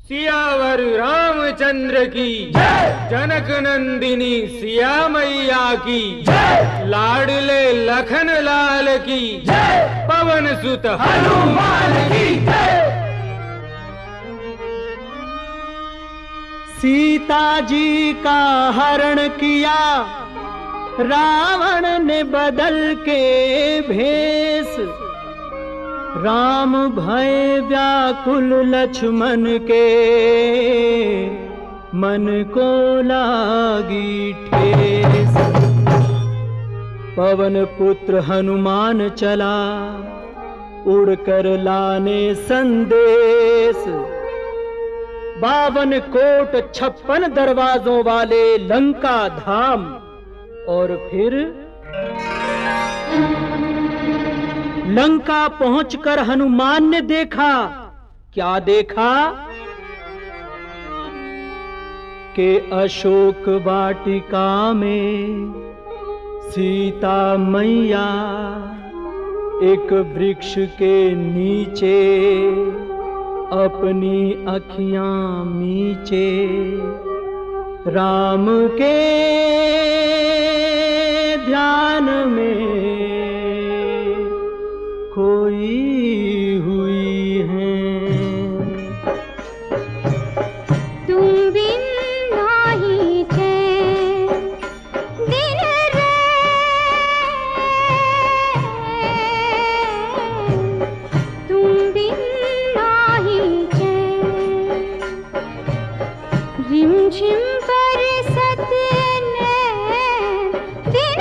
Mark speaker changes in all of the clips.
Speaker 1: सियावर रामचंद्र की जनक नंदिनी सिया मैया की लाडले लखन लाल की पवन सुत हनुमान की।
Speaker 2: सीता जी का हरण किया रावण ने बदल के भेष, राम भय व्याकुल लक्ष्मण के मन को लागी ठेस। पवन पुत्र हनुमान चला उड़कर लाने संदेश, 52 कोट 56 दरवाजों वाले लंका धाम। और फिर लंका पहुंचकर हनुमान ने देखा, क्या देखा कि अशोक वाटिका में सीता मैया एक वृक्ष के नीचे अपनी अखियां मीचे राम के ध्यान में खोई हुई हैं।
Speaker 3: तुम बिन नाही चैन दिन रैन, तुम बिन नाही चैन, रिमझिम बरसत नैन दिन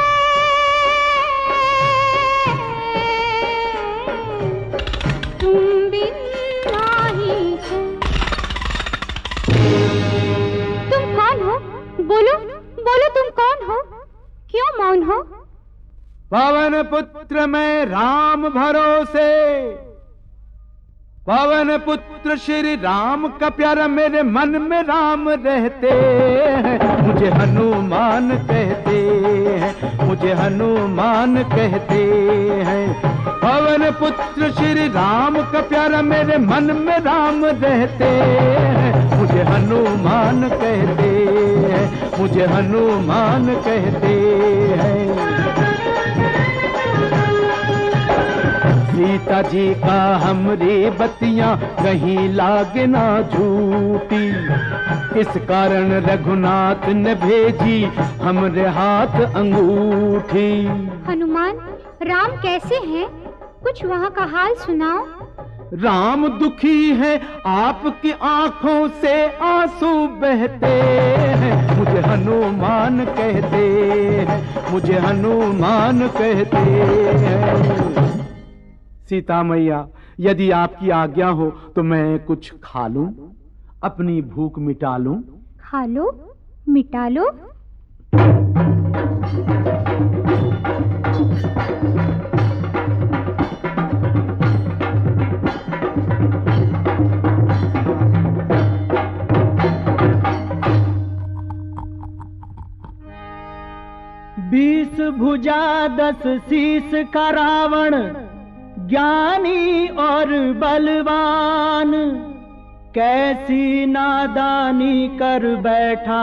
Speaker 3: बोलो बोलो, तुम कौन हो? क्यों मौन हो?
Speaker 1: पवन पुत्र मैं राम भरोसे, पवन पुत्र श्री राम का प्यारा, मेरे मन में राम रहते हैं, मुझे हनुमान कहते हैं, मुझे हनुमान कहते हैं। पवन पुत्र श्री राम का प्यारा, मेरे मन में राम रहते हैं, मुझे हनुमान कहते हैं, मुझे हनुमान कहते हैं। सीता जी का हमरी बतियां कहीं लागे ना झूठी, इस कारण रघुनाथ ने भेजी हमरे हाथ अंगूठी।
Speaker 3: हनुमान, राम कैसे हैं? कुछ वहाँ का हाल सुनाओ।
Speaker 1: राम दुखी है, आपकी आंखों से आंसू बहते हैं, मुझे हनुमान कहते हैं, मुझे हनुमान कहते हैं। सीता मैया, यदि आपकी आज्ञा हो तो मैं कुछ खा लूं, अपनी भूख मिटा लूं।
Speaker 3: खा लो, मिटा लो।
Speaker 2: बीस भुजा 10 शीस का रावण, ज्ञानी और बलवान, कैसी नादानी कर बैठा,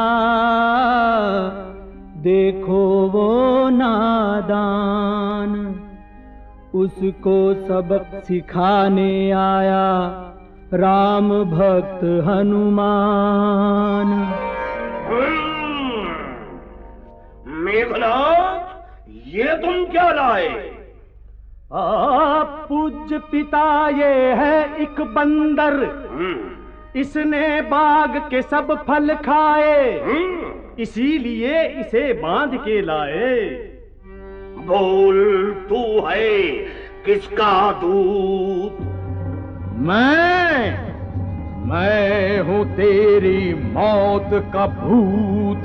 Speaker 2: देखो वो नादान। उसको सबक सिखाने आया राम भक्त हनुमान।
Speaker 4: मेघनाथ, ये तुम क्या लाए?
Speaker 2: पूज्य पिता, ये है एक बंदर, इसने बाग के सब फल खाए, इसीलिए इसे बांध के लाए।
Speaker 4: बोल, तू है किसका दूत?
Speaker 1: मैं हूँ तेरी मौत का भूत।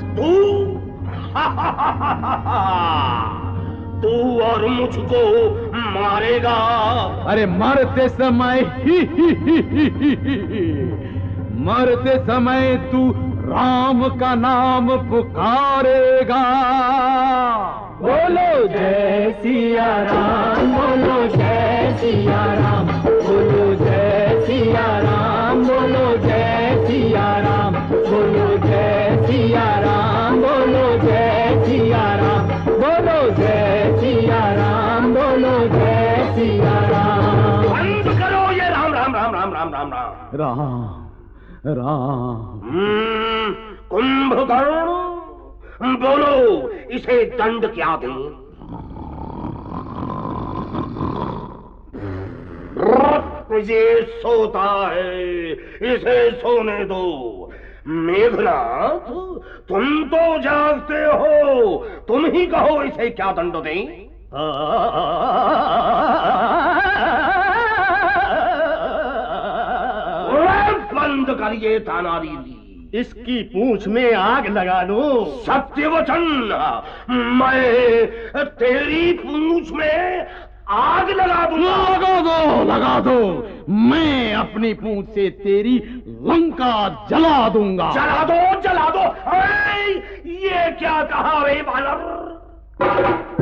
Speaker 4: तू और मुझको मारेगा?
Speaker 1: अरे मरते समय मरते समय तू राम का नाम पुकारेगा।
Speaker 2: बोलो जय सिया राम, बोलो जय सिया राम, बोलो जय सिया राम, बोलो
Speaker 1: जय सिया राम, बोलो जय सिया राम, बोलो जय सिया राम, बोलो जय सिया राम, बोलो जय सिया राम।
Speaker 4: बंद करो ये राम राम राम राम राम राम राम
Speaker 1: राम राम।
Speaker 4: कुंभकर्ण, बोलो इसे दंड क्या दें? ये सोता है, इसे सोने दो। मेघनाथ, तुम तो जागते हो, तुम ही कहो इसे क्या दंड दें? बंद करिए तानारीरी,
Speaker 2: इसकी पूंछ में आग लगा दो।
Speaker 4: सत्य वचन, मैं तेरी पूंछ में आग लगा दूंगा।
Speaker 1: लगा दो, मैं अपनी पूंछ से तेरी लंका जला दूंगा।
Speaker 4: जला दो, जला दो। ये क्या कहा रे बालर?